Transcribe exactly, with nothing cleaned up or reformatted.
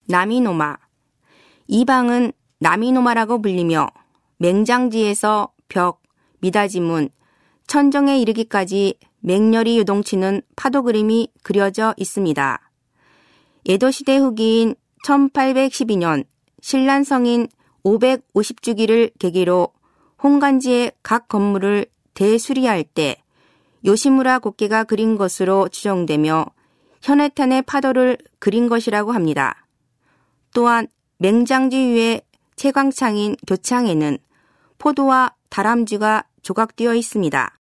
나미노마. 이 방은 나미노마라고 불리며 맹장지에서 벽, 미닫이문, 천정에 이르기까지 맹렬히 요동치는 파도 그림이 그려져 있습니다. 에도시대 후기인 천팔백십이 년 신란성인 오백오십 주기를 계기로 홍간지의 각 건물을 대수리할 때 요시무라 곱게가 그린 것으로 추정되며 현해탄의 파도를 그린 것이라고 합니다. 또한 맹장지 위의 채광창인 교창에는 포도와 다람쥐가 조각되어 있습니다.